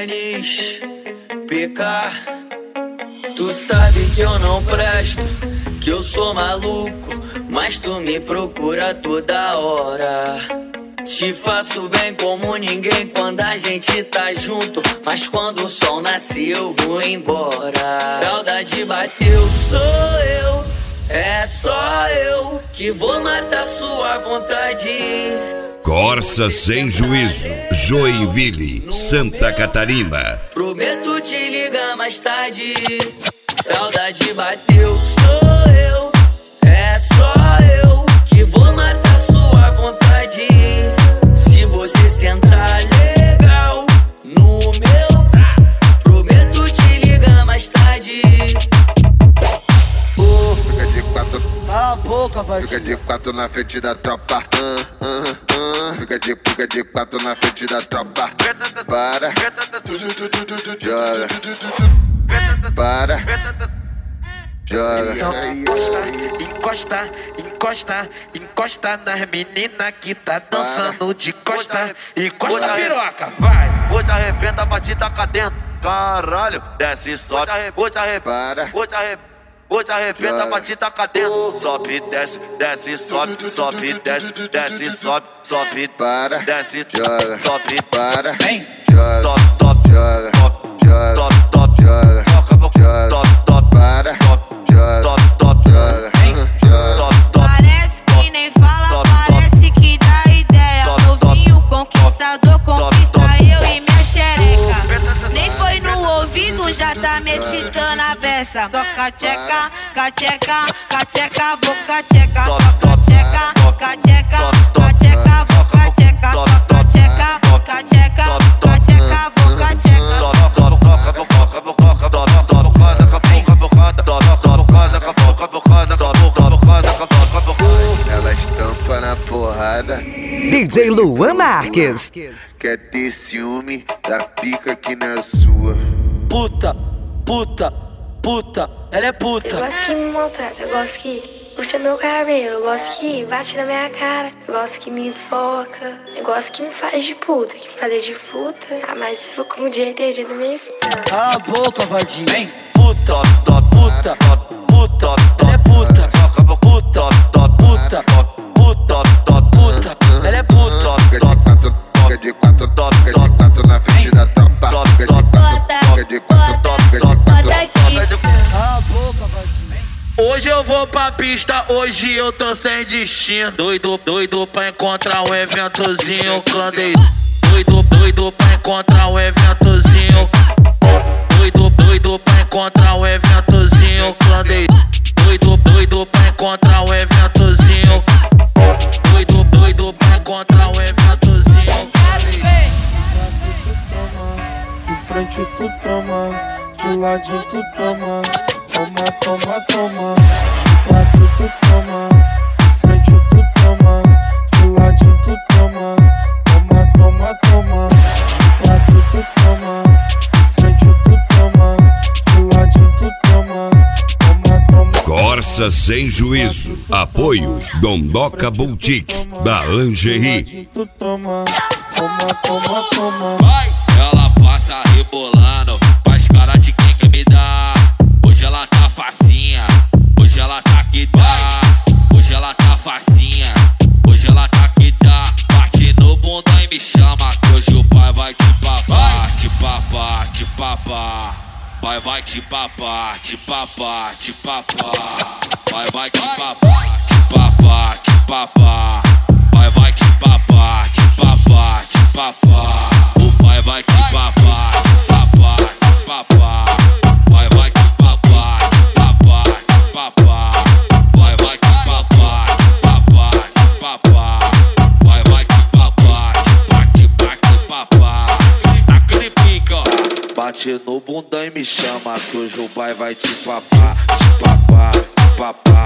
Denis, PK. Tu sabe que eu não presto, que eu sou maluco, mas tu me procura toda hora. Te faço bem como ninguém quando a gente tá junto, mas quando o sol nasce eu vou embora. Saudade bateu, sou eu, é só eu que vou matar sua vontade. Corsa Sem Juízo, Joinville, Santa Catarina. Prometo te ligar mais tarde. Saudade bateu, sou eu, é só eu que vou matar sua vontade. Se você sentar legal no meu, prometo te ligar mais tarde. Fica de quatro, Cala a boca, vai. fica de quatro na frente da tropa. Fica de quatro na frente da tropa. Para, joga. Para, joga. Então encosta, encosta, encosta nas meninas que tá dançando de costa. Encosta a piroca, vai! Hoje arrebenta, bate taca dentro. Caralho, desce, sobe. Hoje arrebenta, hoje arrebenta, bate taca dentro. Sobe, desce, desce, sobe. Sobe, desce, desce, sobe. Sobe, Para, desce, joga. sobe, Para, vem! Joga, top, top, joga, top, joga, top, top, joga, toca, joga. top, top, Para, top, joga, top, top, joga, joga. top, top. Parece que nem fala, parece que dá ideia. Novinho conquistador, conquista eu e minha xereca. Nem foi no ouvido, já tá me excitando a beça. Só cacheca, cacheca, cacheca, vou cacheca. Só cacheca, cacheca, cacheca, vou cacheca. Só cacheca, cacheca, cacheca, vou cacheca. Ela estampa na porrada. DJ Luan Marques. Quer ter ciúme da pica que não é sua. Puta, puta, puta, ela é puta. Eu gosto que me maltrata, eu gosto que puxa meu cabelo, eu gosto que bate na minha cara, eu gosto que me enfoca, eu gosto que me faz de puta, que me fazer de puta. Ah, mas se for com jeito, tem jeito mesmo. Cala a boca, vadinho. Vem! Puta, puta, puta, ela é puta. Puta, puta, puta, puta, ela é puta. Fica de quatro, fica de quatro na frente da tropa. Fica de quatro, fica de quatro, fica de quatro. Cala a boca, vadinho. Hoje eu vou pra pista, hoje eu tô sem destino. Doido, doido pra encontrar um eventozinho clandestino. Doido, doido pra encontrar um eventozinho. Doido, doido pra encontrar um eventozinho clandestino. Doido, doido pra encontrar um eventozinho. Doido, doido pra encontrar um eventozinho. De frente tu toma, de ladinho tu toma. Toma, toma, toma. De quatro tu toma, de frente tu toma. De ladinho tu toma. Toma, toma, toma. De quatro tu toma, de frente tu toma. De ladinho tu toma. Toma, toma. Corsa Sem Juízo, apoio Dondoca Boutique, da Lingerie. Tu toma, toma, toma, toma. Vai! Ela passa rebolando, faz cara de quem quer me dar. Hoje ela tá facinha, hoje ela tá que dá. Hoje ela tá facinha, hoje ela tá que dá. Bate no bunda e me chama, que hoje o pai vai te papar. Te papar, te papar. Pai vai te papar, te papar, te papar. Pai vai te papar, te papar, te papar. Pai vai te papar, te papar, te papar. O pai vai te papar, te papar, te papar. Pai vai te papar, te papar, te papar. Pai vai te papar, te papar, te papar. Pai vai te papar, te papar, te papar. Aquele pica, ó. Bate no bundão e me chama, que hoje o pai vai te papar, te papar, te papar.